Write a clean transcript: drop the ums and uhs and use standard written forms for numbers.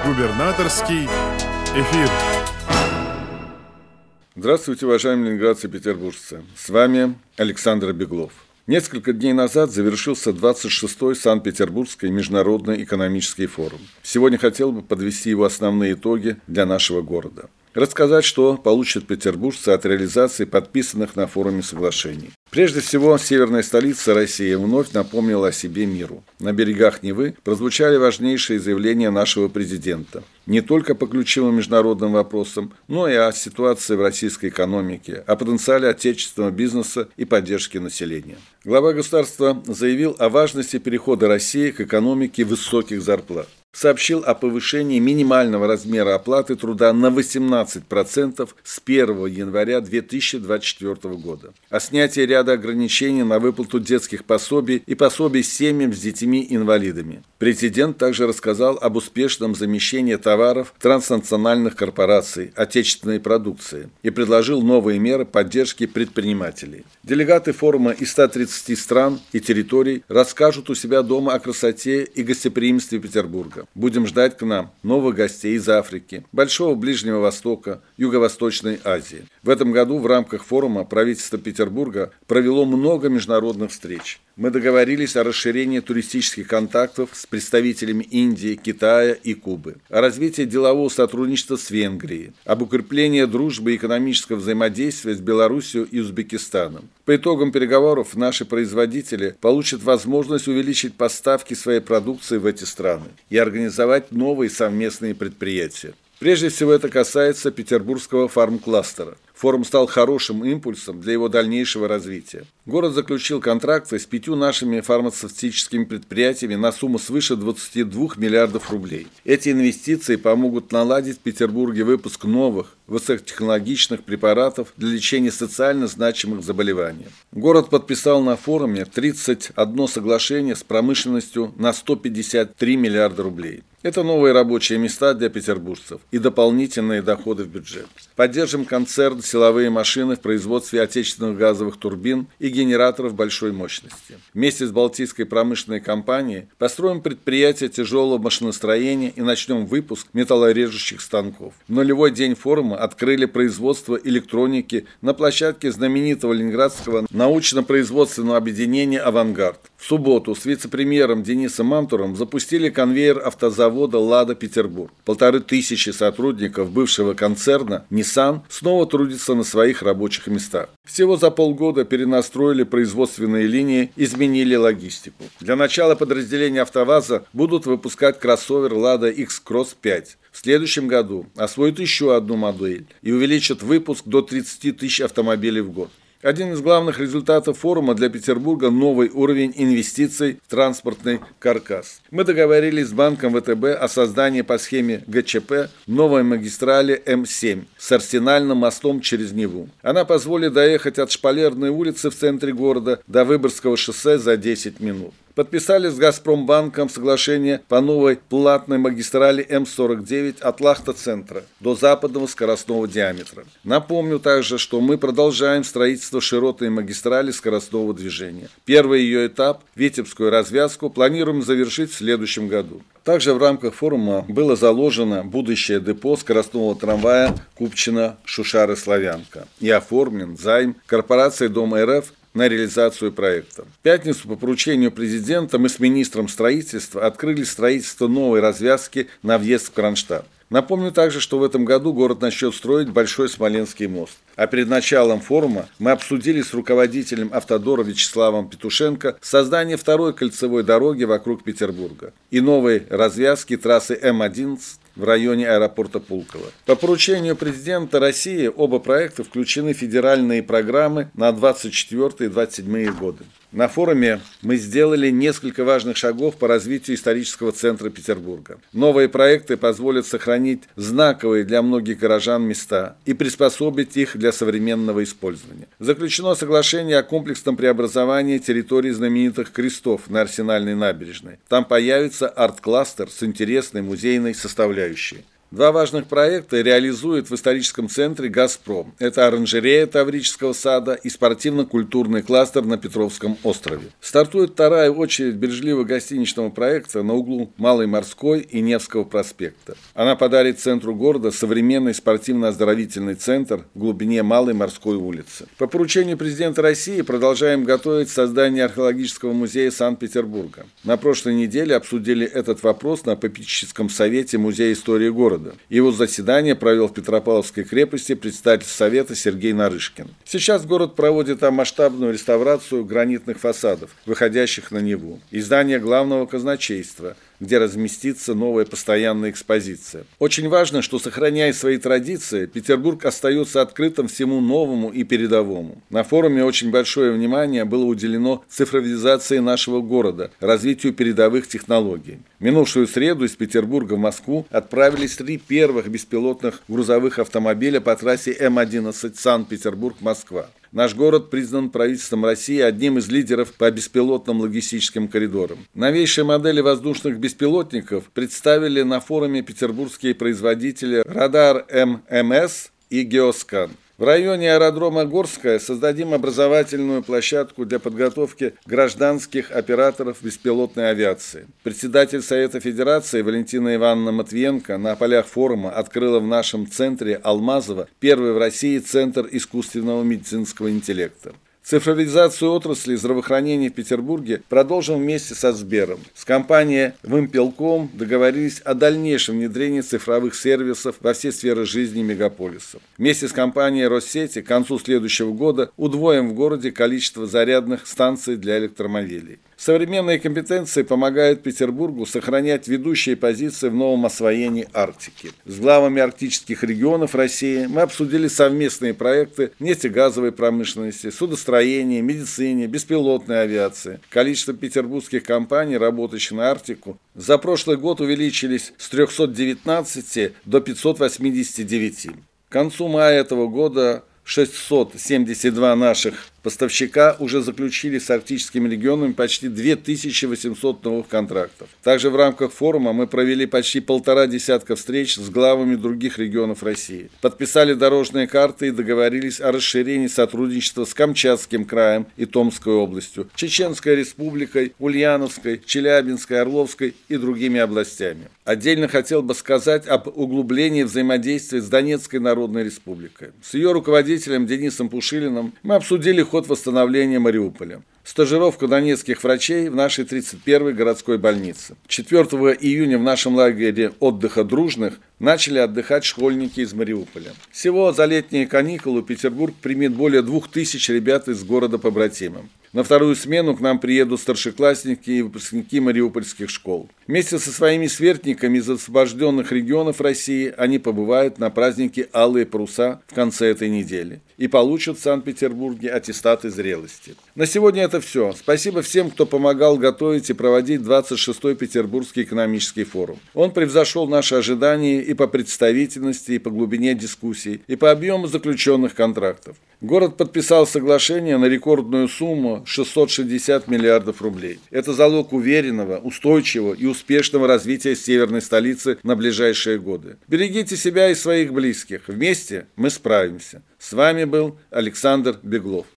Губернаторский эфир. Здравствуйте, уважаемые ленинградцы и петербуржцы. С вами Александр Беглов. Несколько дней назад завершился 26-й Санкт-Петербургский международный экономический форум. Сегодня хотел бы подвести его основные итоги для нашего города. Рассказать, что получат петербуржцы от реализации подписанных на форуме соглашений. Прежде всего, северная столица России вновь напомнила о себе миру. На берегах Невы прозвучали важнейшие заявления нашего президента. Не только по ключевым международным вопросам, но и о ситуации в российской экономике, о потенциале отечественного бизнеса и поддержке населения. Глава государства заявил о важности перехода России к экономике высоких зарплат. Сообщил о повышении минимального размера оплаты труда на 18% с 1 января 2024 года, о снятии ряда ограничений на выплату детских пособий и пособий семьям с детьми-инвалидами. Президент также рассказал об успешном замещении товаров транснациональных корпораций отечественной продукции и предложил новые меры поддержки предпринимателей. Делегаты форума из 130 стран и территорий расскажут у себя дома о красоте и гостеприимстве Петербурга. Будем ждать к нам новых гостей из Африки, Большого Ближнего Востока, Юго-Восточной Азии. В этом году в рамках форума правительство Петербурга провело много международных встреч. Мы договорились о расширении туристических контактов с представителями Индии, Китая и Кубы, о развитии делового сотрудничества с Венгрией, об укреплении дружбы и экономического взаимодействия с Белоруссией и Узбекистаном. По итогам переговоров наши производители получат возможность увеличить поставки своей продукции в эти страны и организовать новые совместные предприятия. Прежде всего это касается петербургского фармкластера. Форум стал хорошим импульсом для его дальнейшего развития. Город заключил контракты с 5 нашими фармацевтическими предприятиями на сумму свыше 22 миллиардов рублей. Эти инвестиции помогут наладить в Петербурге выпуск новых, высокотехнологичных препаратов для лечения социально значимых заболеваний. Город подписал на форуме 31 соглашение с промышленностью на 153 миллиарда рублей. Это новые рабочие места для петербуржцев и дополнительные доходы в бюджет. Поддержим концерн «Силовые машины» в производстве отечественных газовых турбин и генераторов большой мощности. Вместе с Балтийской промышленной компанией построим предприятие тяжелого машиностроения и начнем выпуск металлорежущих станков. В нулевой день форума открыли производство электроники на площадке знаменитого Ленинградского научно-производственного объединения «Авангард». В субботу с вице-премьером Денисом Мантуром запустили конвейер автозавода «Лада Петербург». 1500 сотрудников бывшего концерна Nissan снова трудятся на своих рабочих местах. Всего за полгода перенастроили производственные линии, изменили логистику. Для начала подразделения «АвтоВАЗа» будут выпускать кроссовер «Лада X-Cross 5». В следующем году освоят еще одну модель и увеличат выпуск до 30 тысяч автомобилей в год. Один из главных результатов форума для Петербурга – новый уровень инвестиций в транспортный каркас. Мы договорились с банком ВТБ о создании по схеме ГЧП новой магистрали М7 с арсенальным мостом через Неву. Она позволит доехать от Шпалерной улицы в центре города до Выборгского шоссе за 10 минут. Подписали с Газпромбанком соглашение по новой платной магистрали М49 от Лахта-центра до западного скоростного диаметра. Напомню также, что мы продолжаем строительство широтной магистрали скоростного движения. Первый ее этап, Витебскую развязку, планируем завершить в следующем году. Также в рамках форума было заложено будущее депо скоростного трамвая Купчино-Шушары-Славянка и оформлен займ корпорации Дом РФ на реализацию проекта. В пятницу по поручению президента мы с министром строительства открыли строительство новой развязки на въезд в Кронштадт. Напомню также, что в этом году город начнет строить Большой Смоленский мост. А перед началом форума мы обсудили с руководителем Автодора Вячеславом Петушенко создание второй кольцевой дороги вокруг Петербурга и новой развязки трассы М11 в районе аэропорта Пулково. По поручению президента России оба проекта включены в федеральные программы на 24 и 27 годы. На форуме мы сделали несколько важных шагов по развитию исторического центра Петербурга. Новые проекты позволят сохранить знаковые для многих горожан места и приспособить их для современного использования. Заключено соглашение о комплексном преобразовании территории знаменитых крестов на Арсенальной набережной. Там появится арт-кластер с интересной музейной составляющей. Два важных проекта реализует в историческом центре «Газпром». Это оранжерея Таврического сада и спортивно-культурный кластер на Петровском острове. Стартует вторая очередь бережливо-гостиничного проекта на углу Малой Морской и Невского проспекта. Она подарит центру города современный спортивно-оздоровительный центр в глубине Малой Морской улицы. По поручению президента России продолжаем готовить создание археологического музея Санкт-Петербурга. На прошлой неделе обсудили этот вопрос на попечительском совете Музея истории города. Его заседание провел в Петропавловской крепости представитель совета Сергей Нарышкин. Сейчас город проводит там масштабную реставрацию гранитных фасадов, выходящих на Неву, и здание главного казначейства, где разместится новая постоянная экспозиция. Очень важно, что, сохраняя свои традиции, Петербург остается открытым всему новому и передовому. На форуме очень большое внимание было уделено цифровизации нашего города, развитию передовых технологий. В минувшую среду из Петербурга в Москву отправились 3 первых беспилотных грузовых автомобиля по трассе М-11 Санкт-Петербург-Москва. Наш город признан правительством России одним из лидеров по беспилотным логистическим коридорам. Новейшие модели воздушных беспилотников представили на форуме петербургские производители «Радар ММС» и «Геоскан». В районе аэродрома Горская создадим образовательную площадку для подготовки гражданских операторов беспилотной авиации. Председатель Совета Федерации Валентина Ивановна Матвиенко на полях форума открыла в нашем центре Алмазово первый в России центр искусственного медицинского интеллекта. Цифровизацию отрасли здравоохранения в Петербурге продолжим вместе со Сбером. С компанией Вымпелком договорились о дальнейшем внедрении цифровых сервисов во все сферы жизни мегаполисов. Вместе с компанией Россети к концу следующего года удвоим в городе количество зарядных станций для электромобилей. Современные компетенции помогают Петербургу сохранять ведущие позиции в новом освоении Арктики. С главами арктических регионов России мы обсудили совместные проекты нефтегазовой промышленности, судостроения, медицине, беспилотной авиации. Количество петербургских компаний, работающих на Арктику, за прошлый год увеличились с 319 до 589. К концу мая этого года 672 наших поставщика уже заключили с арктическими регионами почти 2800 новых контрактов. Также в рамках форума мы провели почти 1,5 десятка встреч с главами других регионов России. Подписали дорожные карты и договорились о расширении сотрудничества с Камчатским краем и Томской областью, Чеченской республикой, Ульяновской, Челябинской, Орловской и другими областями. Отдельно хотел бы сказать об углублении взаимодействия с Донецкой Народной Республикой. С ее руководителем Денисом Пушилиным мы обсудили ход восстановления Мариуполя. Стажировка донецких врачей в нашей 31-й городской больнице. 4 июня в нашем лагере отдыха «Дружных» начали отдыхать школьники из Мариуполя. Всего за летние каникулы Петербург примет более 2000 ребят из города-побратима. На вторую смену к нам приедут старшеклассники и выпускники мариупольских школ. Вместе со своими сверстниками из освобожденных регионов России они побывают на празднике «Алые паруса» в конце этой недели и получат в Санкт-Петербурге аттестаты зрелости. На сегодня это все. Спасибо всем, кто помогал готовить и проводить 26-й Петербургский экономический форум. Он превзошел наши ожидания и по представительности, и по глубине дискуссий, и по объему заключенных контрактов. Город подписал соглашение на рекордную сумму 660 миллиардов рублей. Это залог уверенного, устойчивого и успешного развития северной столицы на ближайшие годы. Берегите себя и своих близких. Вместе мы справимся. С вами был Александр Беглов.